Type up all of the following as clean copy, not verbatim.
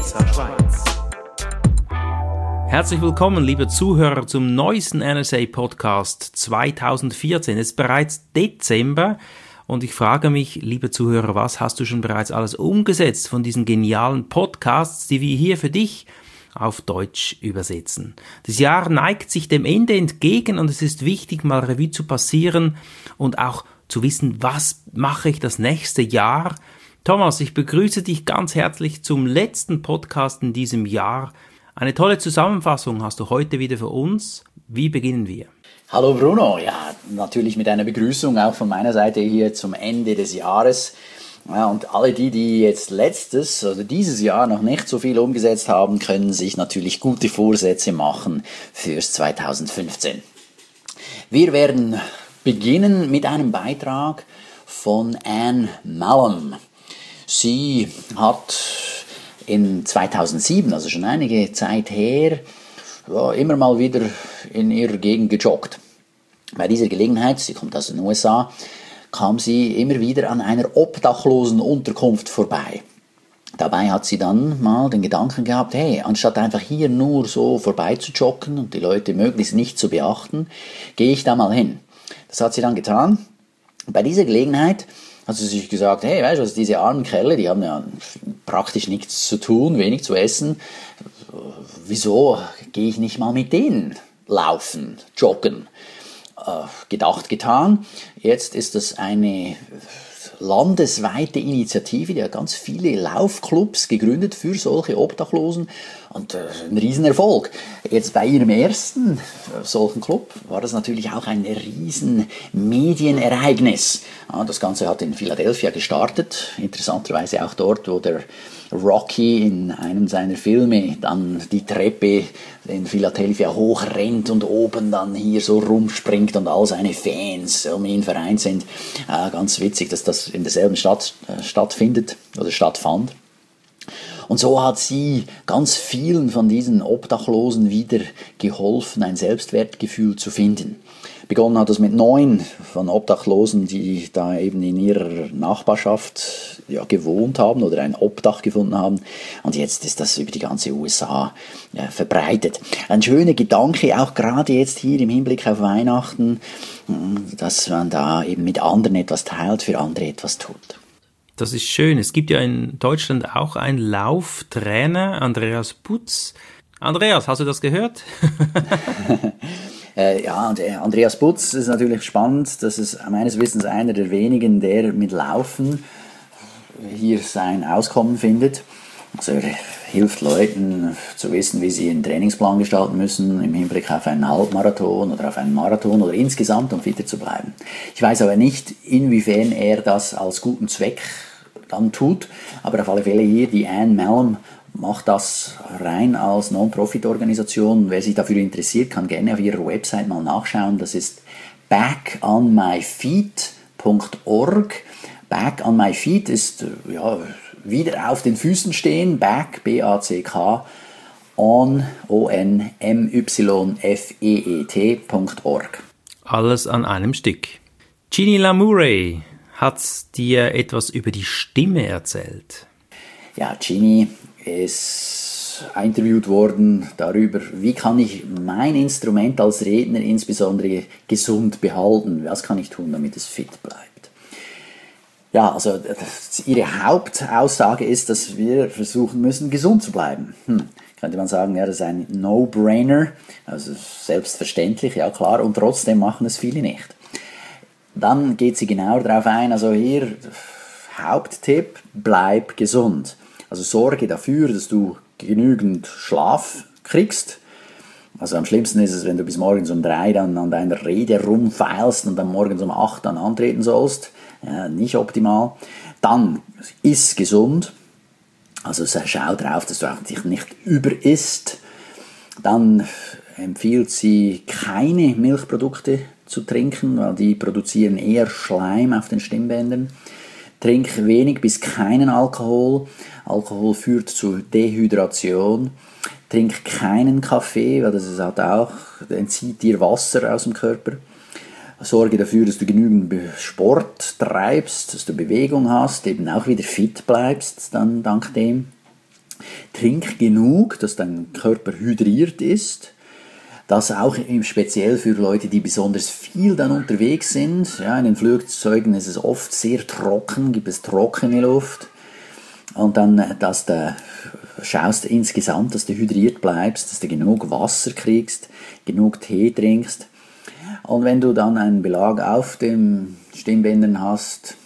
NSA Schweiz. Herzlich willkommen, liebe Zuhörer, zum neuesten NSA-Podcast 2014. Es ist bereits Dezember und ich frage mich, liebe Zuhörer, was hast du schon bereits alles umgesetzt von diesen genialen Podcasts, die wir hier für dich auf Deutsch übersetzen? Das Jahr neigt sich dem Ende entgegen und es ist wichtig, mal Revue zu passieren und auch zu wissen, was mache ich das nächste Jahr. Thomas, ich begrüße dich ganz herzlich zum letzten Podcast in diesem Jahr. Eine tolle Zusammenfassung hast du heute wieder für uns. Wie beginnen wir? Hallo Bruno, ja, natürlich mit einer Begrüßung auch von meiner Seite hier zum Ende des Jahres. Ja, und alle die jetzt dieses Jahr noch nicht so viel umgesetzt haben, können sich natürlich gute Vorsätze machen fürs 2015. Wir werden beginnen mit einem Beitrag von Anne Mallam. Sie hat in 2007, also schon einige Zeit her, immer mal wieder in ihrer Gegend gejoggt. Bei dieser Gelegenheit, sie kommt aus den USA, kam sie immer wieder an einer Obdachlosenunterkunft vorbei. Dabei hat sie dann mal den Gedanken gehabt, hey, anstatt einfach hier nur so vorbei zu joggen und die Leute möglichst nicht zu beachten, gehe ich da mal hin. Das hat sie dann getan. Bei dieser Gelegenheit hat sie sich gesagt, hey, weißt du was, diese armen Kerle, die haben ja praktisch nichts zu tun, wenig zu essen. Wieso gehe ich nicht mal mit denen laufen, joggen? Gedacht, getan. Jetzt ist das eine landesweite Initiative, die hat ganz viele Laufclubs gegründet für solche Obdachlosen und ein Riesenerfolg. Jetzt bei ihrem ersten solchen Club war das natürlich auch ein riesen Medienereignis. Das Ganze hat in Philadelphia gestartet, interessanterweise auch dort, wo der Rocky in einem seiner Filme dann die Treppe in Philadelphia hochrennt und oben dann hier so rumspringt und all seine Fans um ihn vereint sind. Ganz witzig, dass das in derselben Stadt stattfindet oder stattfand. Und so hat sie ganz vielen von diesen Obdachlosen wieder geholfen, ein Selbstwertgefühl zu finden. Begonnen hat es mit 9 von Obdachlosen, die da eben in ihrer Nachbarschaft gewohnt haben oder ein Obdach gefunden haben. Und jetzt ist das über die ganze USA verbreitet. Ein schöner Gedanke, auch gerade jetzt hier im Hinblick auf Weihnachten, dass man da eben mit anderen etwas teilt, für andere etwas tut. Das ist schön. Es gibt ja in Deutschland auch einen Lauftrainer, Andreas Putz. Andreas, hast du das gehört? Ja, und Andreas Putz ist natürlich spannend. Das ist meines Wissens einer der wenigen, der mit Laufen hier sein Auskommen findet. Also er hilft Leuten zu wissen, wie sie einen Trainingsplan gestalten müssen im Hinblick auf einen Halbmarathon oder auf einen Marathon oder insgesamt, um fitter zu bleiben. Ich weiß aber nicht, inwiefern er das als guten Zweck dann tut, aber auf alle Fälle hier die Anne Mallam macht das rein als Non-Profit-Organisation. Wer sich dafür interessiert, kann gerne auf ihrer Website mal nachschauen. Das ist backonmyfeet.org. Back on my feet ist wieder auf den Füßen stehen. Back, B-A-C-K, on, O-N-M-Y-F-E-E-T.org. Alles an einem Stück. Ginny Lamouret hat dir etwas über die Stimme erzählt. Ja, Ginny ist interviewt worden darüber, wie kann ich mein Instrument als Redner insbesondere gesund behalten? Was kann ich tun, damit es fit bleibt? Ja, also ihre Hauptaussage ist, dass wir versuchen müssen, gesund zu bleiben. Könnte man sagen, ja, das ist ein No-Brainer, also selbstverständlich, ja klar, und trotzdem machen es viele nicht. Dann geht sie genauer darauf ein, also hier Haupttipp, bleib gesund. Also sorge dafür, dass du genügend Schlaf kriegst. Also am schlimmsten ist es, wenn du bis morgens um 3 dann an deiner Rede rumfeilst und dann morgens um 8 dann antreten sollst. Ja, nicht optimal. Dann iss gesund. Also schau drauf, dass du auch dich nicht überisst. Dann empfiehlt sie, keine Milchprodukte zu trinken, weil die produzieren eher Schleim auf den Stimmbändern. Trink wenig bis keinen Alkohol. Alkohol führt zu Dehydration. Trink keinen Kaffee, weil das hat auch, entzieht dir Wasser aus dem Körper. Sorge dafür, dass du genügend Sport treibst, dass du Bewegung hast, eben auch wieder fit bleibst, dann dank dem. trink genug, dass dein Körper hydriert ist. Das auch speziell für Leute, die besonders viel dann unterwegs sind. Ja, in den Flugzeugen ist es oft sehr trocken, gibt es trockene Luft. Und dann, schaust insgesamt, dass du hydriert bleibst, dass du genug Wasser kriegst, genug Tee trinkst. Und wenn du dann einen Belag auf den Stimmbändern hast,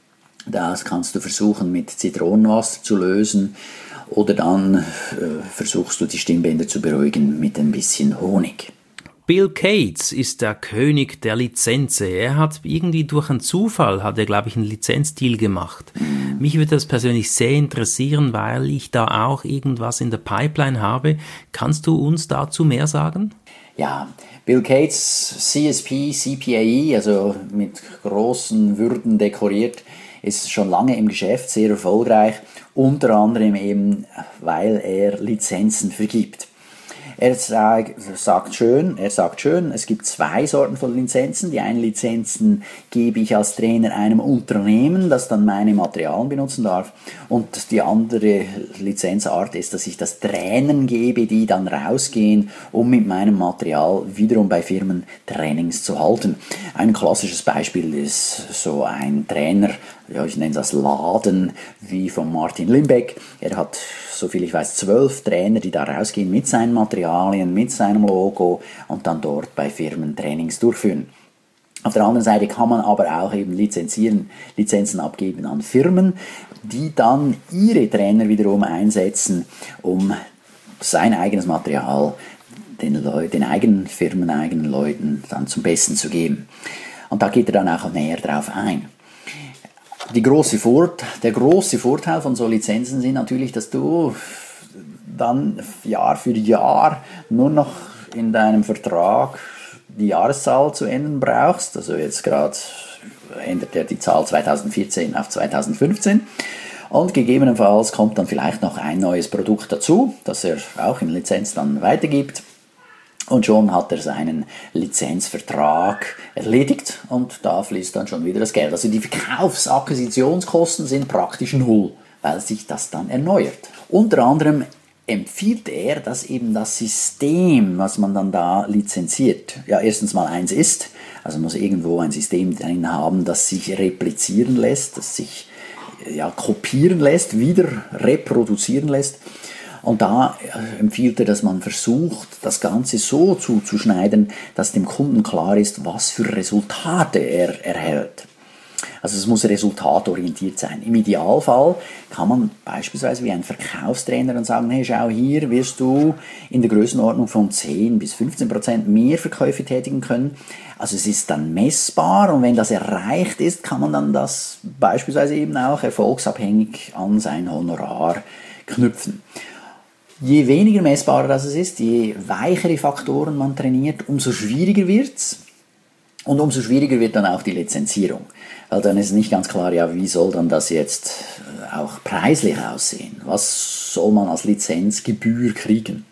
das kannst du versuchen mit Zitronenwasser zu lösen. Oder dann versuchst du die Stimmbänder zu beruhigen mit ein bisschen Honig. Bill Gates ist der König der Lizenzen. Er hat irgendwie durch einen Zufall, glaube ich, einen Lizenzdeal gemacht. Mich würde das persönlich sehr interessieren, weil ich da auch irgendwas in der Pipeline habe. Kannst du uns dazu mehr sagen? Ja, Bill Gates, CSP, CPAE, also mit großen Würden dekoriert, ist schon lange im Geschäft, sehr erfolgreich, unter anderem eben, weil er Lizenzen vergibt. Er sagt schön, es gibt 2 Sorten von Lizenzen. Die einen Lizenzen gebe ich als Trainer einem Unternehmen, das dann meine Materialien benutzen darf. Und die andere Lizenzart ist, dass ich das Trainern gebe, die dann rausgehen, um mit meinem Material wiederum bei Firmen Trainings zu halten. Ein klassisches Beispiel ist so ein Trainer, ja, ich nenne das Laden, wie von Martin Limbeck. Er hat, soviel ich weiß, 12 Trainer, die da rausgehen mit seinen Materialien, mit seinem Logo und dann dort bei Firmen Trainings durchführen. Auf der anderen Seite kann man aber auch eben Lizenzen abgeben an Firmen, die dann ihre Trainer wiederum einsetzen, um sein eigenes Material den eigenen Firmen, eigenen Leuten dann zum Besten zu geben. Und da geht er dann auch näher drauf ein. Der große Vorteil von so Lizenzen sind natürlich, dass du dann Jahr für Jahr nur noch in deinem Vertrag die Jahreszahl zu ändern brauchst. Also jetzt gerade ändert er die Zahl 2014 auf 2015. Und gegebenenfalls kommt dann vielleicht noch ein neues Produkt dazu, das er auch in Lizenz dann weitergibt. Und schon hat er seinen Lizenzvertrag erledigt und da fließt dann schon wieder das Geld. Also die Verkaufsakquisitionskosten sind praktisch null, weil sich das dann erneuert. Unter anderem empfiehlt er, dass eben das System, was man dann da lizenziert, ja erstens mal eins ist, also muss irgendwo ein System drin haben, das sich replizieren lässt, das sich kopieren lässt, wieder reproduzieren lässt. Und da empfiehlt er, dass man versucht, das Ganze so zuzuschneiden, dass dem Kunden klar ist, was für Resultate er erhält. Also es muss resultatorientiert sein. Im Idealfall kann man beispielsweise wie ein Verkaufstrainer dann sagen, hey, schau, hier wirst du in der Größenordnung von 10-15% mehr Verkäufe tätigen können. Also es ist dann messbar und wenn das erreicht ist, kann man dann das beispielsweise eben auch erfolgsabhängig an sein Honorar knüpfen. Je weniger messbarer das ist, je weichere Faktoren man trainiert, umso schwieriger wird's. Und umso schwieriger wird dann auch die Lizenzierung. Weil dann ist nicht ganz klar, ja, wie soll dann das jetzt auch preislich aussehen? Was soll man als Lizenzgebühr kriegen?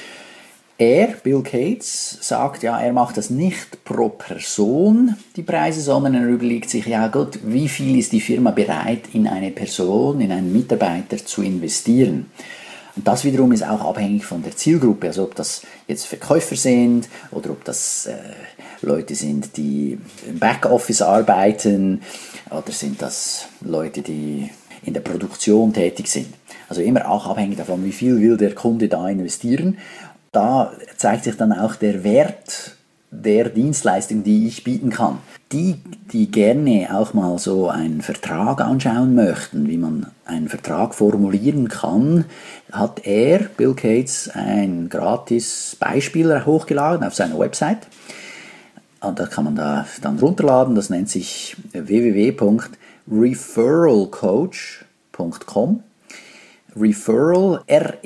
Bill Gates, sagt, ja, er macht das nicht pro Person, die Preise, sondern er überlegt sich, ja gut, wie viel ist die Firma bereit, in eine Person, in einen Mitarbeiter zu investieren? Und das wiederum ist auch abhängig von der Zielgruppe, also ob das jetzt Verkäufer sind oder ob das Leute sind, die im Backoffice arbeiten oder sind das Leute, die in der Produktion tätig sind. Also immer auch abhängig davon, wie viel will der Kunde da investieren. Da zeigt sich dann auch der Wert der Dienstleistung, die ich bieten kann. Die gerne auch mal so einen Vertrag anschauen möchten, wie man einen Vertrag formulieren kann, hat Bill Gates, ein gratis Beispiel hochgeladen auf seiner Website. Und das kann man da dann runterladen, das nennt sich www.referralcoach.com. Referral,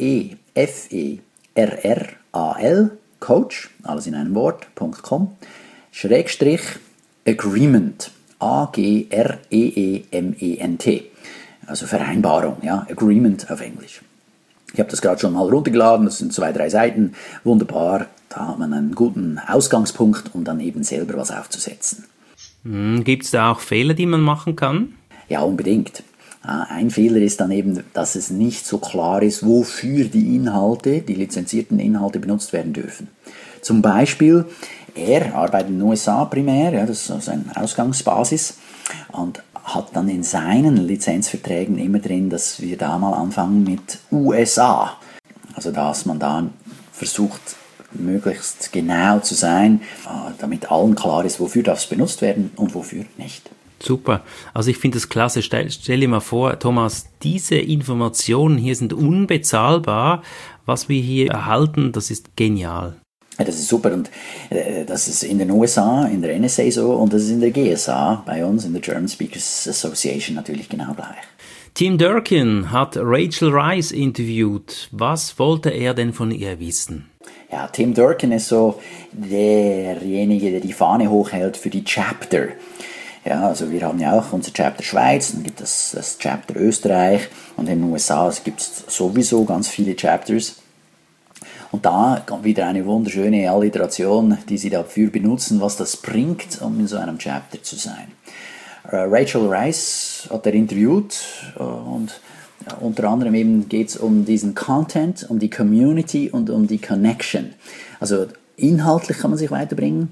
R-E-F-E-R-R-A-L, Coach, alles in einem Wort.com, Schrägstrich Agreement, A-G-R-E-E-M-E-N-T, also Vereinbarung, ja, Agreement auf Englisch. Ich habe das gerade schon mal runtergeladen, das sind 2-3 Seiten, wunderbar, da hat man einen guten Ausgangspunkt, um dann eben selber was aufzusetzen. Gibt es da auch Fehler, die man machen kann? Ja, unbedingt. Ein Fehler ist dann eben, dass es nicht so klar ist, wofür die Inhalte, die lizenzierten Inhalte benutzt werden dürfen. Zum Beispiel, er arbeitet in den USA primär, ja, das ist seine Ausgangsbasis, und hat dann in seinen Lizenzverträgen immer drin, dass wir da mal anfangen mit USA. Also dass man da versucht, möglichst genau zu sein, damit allen klar ist, wofür darf es benutzt werden und wofür nicht. Super. Also ich finde das klasse. Stell dir mal vor, Thomas, diese Informationen hier sind unbezahlbar. Was wir hier erhalten, das ist genial. Ja, das ist super und das ist in den USA, in der NSA so und das ist in der GSA, bei uns in der German Speakers Association natürlich genau gleich. Tim Durkin hat Rachel Rice interviewt. Was wollte er denn von ihr wissen? Ja, Tim Durkin ist so derjenige, der die Fahne hochhält für die Chapter. Ja, also wir haben ja auch unser Chapter Schweiz, dann gibt es das Chapter Österreich und in den USA gibt es sowieso ganz viele Chapters. Und da kommt wieder eine wunderschöne Alliteration, die sie dafür benutzen, was das bringt, um in so einem Chapter zu sein. Rachel Rice hat er interviewt und unter anderem eben geht es um diesen Content, um die Community und um die Connection. Also inhaltlich kann man sich weiterbringen.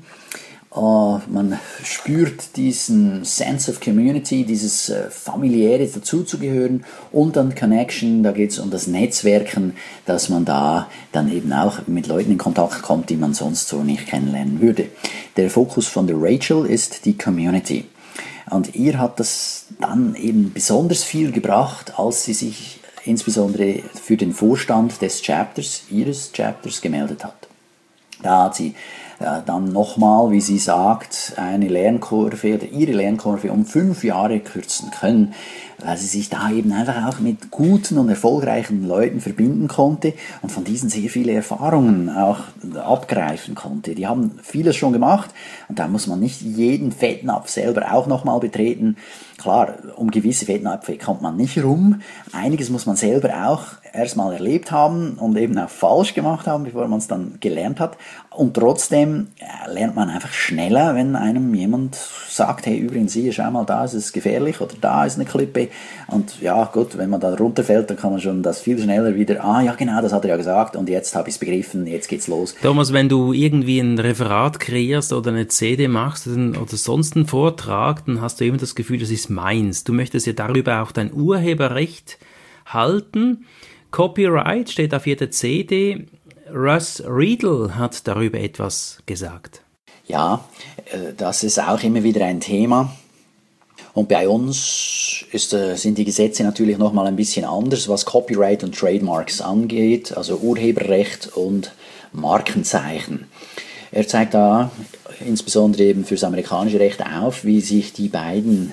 Man spürt diesen Sense of Community, dieses familiäre dazuzugehören und dann Connection, da geht es um das Netzwerken, dass man da dann eben auch mit Leuten in Kontakt kommt, die man sonst so nicht kennenlernen würde. Der Fokus von der Rachel ist die Community. Und ihr hat das dann eben besonders viel gebracht, als sie sich insbesondere für den Vorstand des Chapters, ihres Chapters, gemeldet hat. Da hat sie dann nochmal, wie sie sagt, eine Lernkurve oder ihre Lernkurve um 5 Jahre kürzen können, weil sie sich da eben einfach auch mit guten und erfolgreichen Leuten verbinden konnte und von diesen sehr viele Erfahrungen auch abgreifen konnte. Die haben vieles schon gemacht und da muss man nicht jeden Fettnapf selber auch nochmal betreten. Klar, um gewisse Fettnäpfe kommt man nicht rum. Einiges muss man selber auch erstmal erlebt haben und eben auch falsch gemacht haben, bevor man es dann gelernt hat. Und trotzdem lernt man einfach schneller, wenn einem jemand sagt, hey, übrigens hier, schau mal, da ist es gefährlich oder da ist eine Klippe. Und ja, gut, wenn man da runterfällt, dann kann man schon das viel schneller wieder, ja genau, das hat er ja gesagt und jetzt habe ich es begriffen, jetzt geht's los. Thomas, wenn du irgendwie ein Referat kreierst oder eine CD machst oder sonst einen Vortrag, dann hast du immer das Gefühl, das ist meins. Du möchtest ja darüber auch dein Urheberrecht halten. Copyright steht auf jeder CD. Russ Riedel hat darüber etwas gesagt. Ja, das ist auch immer wieder ein Thema. Und bei uns sind die Gesetze natürlich nochmal ein bisschen anders, was Copyright und Trademarks angeht, also Urheberrecht und Markenzeichen. Er zeigt da insbesondere eben fürs amerikanische Recht auf, wie sich die beiden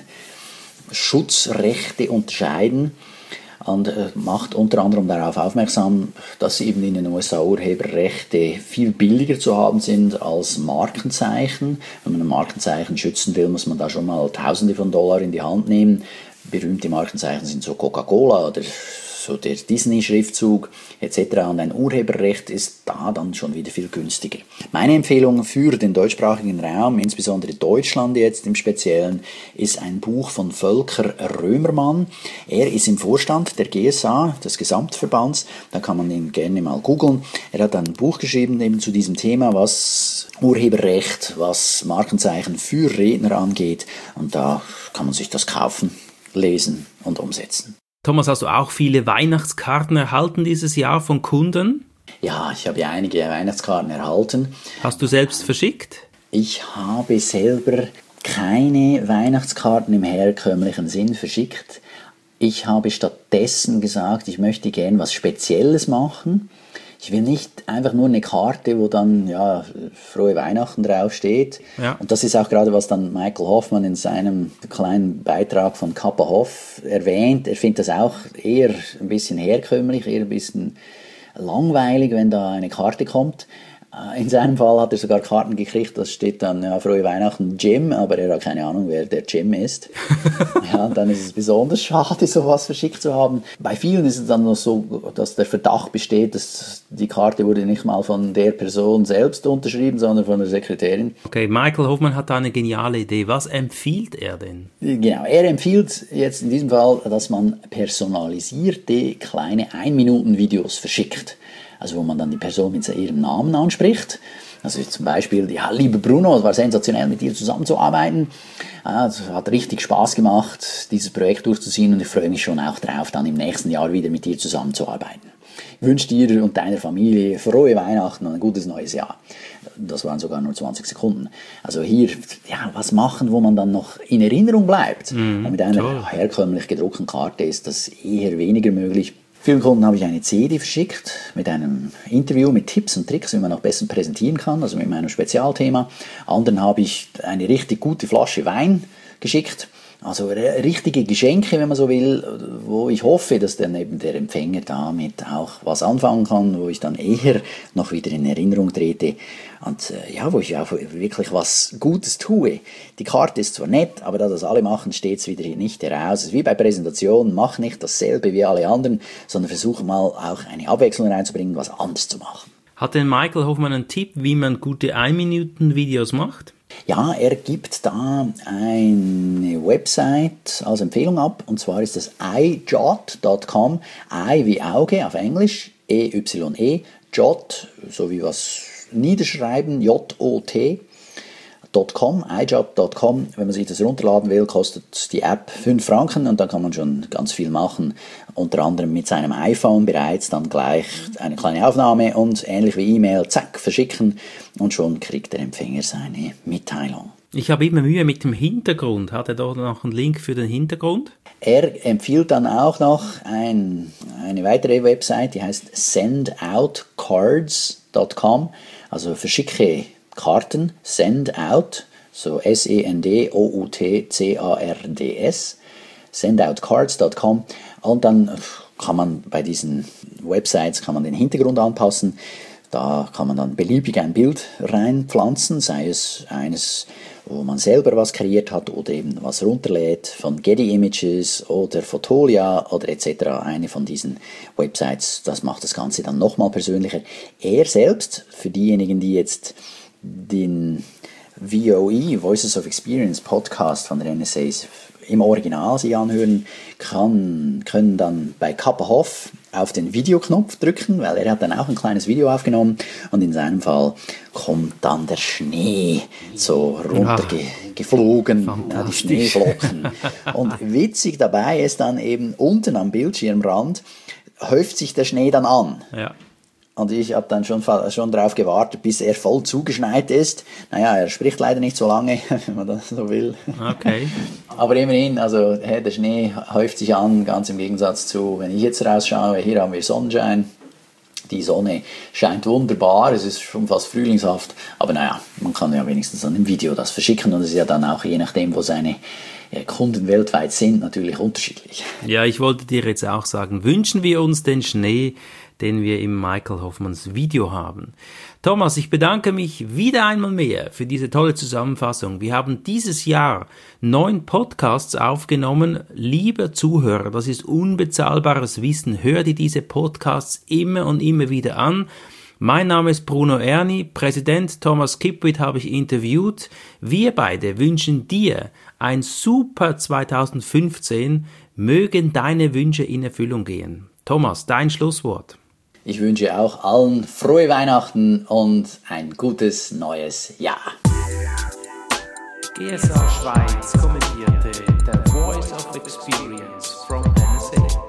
Schutzrechte unterscheiden und macht unter anderem darauf aufmerksam, dass eben in den USA Urheberrechte viel billiger zu haben sind als Markenzeichen. Wenn man ein Markenzeichen schützen will, muss man da schon mal Tausende von Dollar in die Hand nehmen. Berühmte Markenzeichen sind so Coca-Cola oder so der Disney-Schriftzug etc. Und ein Urheberrecht ist da dann schon wieder viel günstiger. Meine Empfehlung für den deutschsprachigen Raum, insbesondere Deutschland jetzt im Speziellen, ist ein Buch von Volker Römermann. Er ist im Vorstand der GSA, des Gesamtverbands. Da kann man ihn gerne mal googeln. Er hat ein Buch geschrieben eben zu diesem Thema, was Urheberrecht, was Markenzeichen für Redner angeht. Und da kann man sich das kaufen, lesen und umsetzen. Thomas, hast du auch viele Weihnachtskarten erhalten dieses Jahr von Kunden? Ja, ich habe ja einige Weihnachtskarten erhalten. Hast du selbst verschickt? Ich habe selber keine Weihnachtskarten im herkömmlichen Sinn verschickt. Ich habe stattdessen gesagt, ich möchte gern was Spezielles machen. Ich will nicht einfach nur eine Karte, wo dann frohe Weihnachten draufsteht. Ja. Und das ist auch gerade, was dann Michael Hoffmann in seinem kleinen Beitrag von Kappa Hoff erwähnt. Er findet das auch eher ein bisschen herkömmlich, eher ein bisschen langweilig, wenn da eine Karte kommt. In seinem Fall hat er sogar Karten gekriegt, das steht dann, ja, frohe Weihnachten Jim, aber er hat keine Ahnung, wer der Jim ist. Ja, dann ist es besonders schade, sowas verschickt zu haben. Bei vielen ist es dann noch so, dass der Verdacht besteht, dass die Karte wurde nicht mal von der Person selbst unterschrieben, sondern von der Sekretärin. Okay, Michael Hofmann hat da eine geniale Idee. Was empfiehlt er denn? Genau, er empfiehlt jetzt in diesem Fall, dass man personalisierte kleine 1-Minuten-Videos verschickt. Also wo man dann die Person mit ihrem Namen anspricht. Also zum Beispiel, ja, lieber Bruno, es war sensationell, mit dir zusammenzuarbeiten. Es hat richtig Spaß gemacht, dieses Projekt durchzuziehen und ich freue mich schon auch drauf, dann im nächsten Jahr wieder mit dir zusammenzuarbeiten. Ich wünsche dir und deiner Familie frohe Weihnachten und ein gutes neues Jahr. Das waren sogar nur 20 Sekunden. Also hier, ja, was machen, wo man dann noch in Erinnerung bleibt. Und mit einer herkömmlich gedruckten Karte ist das eher weniger möglich. Vielen Kunden habe ich eine CD verschickt mit einem Interview mit Tipps und Tricks, wie man noch besser präsentieren kann, also mit meinem Spezialthema. Anderen habe ich eine richtig gute Flasche Wein geschickt, also richtige Geschenke, wenn man so will, wo ich hoffe, dass dann eben der Empfänger damit auch was anfangen kann, wo ich dann eher noch wieder in Erinnerung trete und ja, wo ich auch wirklich was Gutes tue. Die Karte ist zwar nett, aber da das alle machen, steht es wieder hier nicht heraus. Es ist wie bei Präsentationen, mach nicht dasselbe wie alle anderen, sondern versuche mal auch eine Abwechslung reinzubringen, was anders zu machen. Hat denn Michael Hofmann einen Tipp, wie man gute 1-Minuten-Videos macht? Ja, er gibt da eine Website als Empfehlung ab, und zwar ist das iJot.com, I wie Auge auf Englisch, E-Y-E, Jot, so wie was niederschreiben, J-O-T.com, iJot.com. Wenn man sich das runterladen will, kostet die App 5 Franken und dann kann man schon ganz viel machen, unter anderem mit seinem iPhone bereits, dann gleich eine kleine Aufnahme und ähnlich wie E-Mail, zack, verschicken und schon kriegt der Empfänger seine Mitteilung. Ich habe immer Mühe mit dem Hintergrund. Hat er dort noch einen Link für den Hintergrund? Er empfiehlt dann auch noch eine weitere Website, die heißt sendoutcards.com, also verschicke Karten, Sendout, so S-E-N-D-O-U-T-C-A-R-D-S, sendoutcards.com, und dann kann man bei diesen Websites den Hintergrund anpassen. Da kann man dann beliebig ein Bild reinpflanzen, sei es eines, wo man selber was kreiert hat oder eben was runterlädt von Getty Images oder Fotolia oder etc. Eine von diesen Websites, das macht das Ganze dann nochmal persönlicher. Er selbst, für diejenigen, die jetzt den VOE, Voices of Experience Podcast von der NSA im Original sich anhören, können dann bei Kappa Hoff auf den Videoknopf drücken, weil er hat dann auch ein kleines Video aufgenommen und in seinem Fall kommt dann der Schnee so runtergeflogen, die Schneeflocken. Und witzig dabei ist dann eben unten am Bildschirmrand häuft sich der Schnee dann an. Ja. Und ich habe dann schon darauf gewartet, bis er voll zugeschneit ist. Naja, er spricht leider nicht so lange, wenn man das so will. Okay. Aber immerhin, also der Schnee häuft sich an, ganz im Gegensatz zu, wenn ich jetzt rausschaue, hier haben wir Sonnenschein. Die Sonne scheint wunderbar, es ist schon fast frühlingshaft. Aber naja, man kann ja wenigstens dann im Video das verschicken und es ist ja dann auch je nachdem, wo seine Kunden weltweit sind, natürlich unterschiedlich. Ja, ich wollte dir jetzt auch sagen, wünschen wir uns den Schnee, den wir im Michael Hofmanns Video haben. Thomas, ich bedanke mich wieder einmal mehr für diese tolle Zusammenfassung. Wir haben dieses Jahr 9 Podcasts aufgenommen. Lieber Zuhörer, das ist unbezahlbares Wissen. Hör dir diese Podcasts immer und immer wieder an. Mein Name ist Bruno Erni, Präsident Thomas Kipwith habe ich interviewt. Wir beide wünschen dir ein super 2015. Mögen deine Wünsche in Erfüllung gehen. Thomas, dein Schlusswort. Ich wünsche auch allen frohe Weihnachten und ein gutes neues Jahr. GSA Schweiz kommentierte The Voice of Experience from NSA.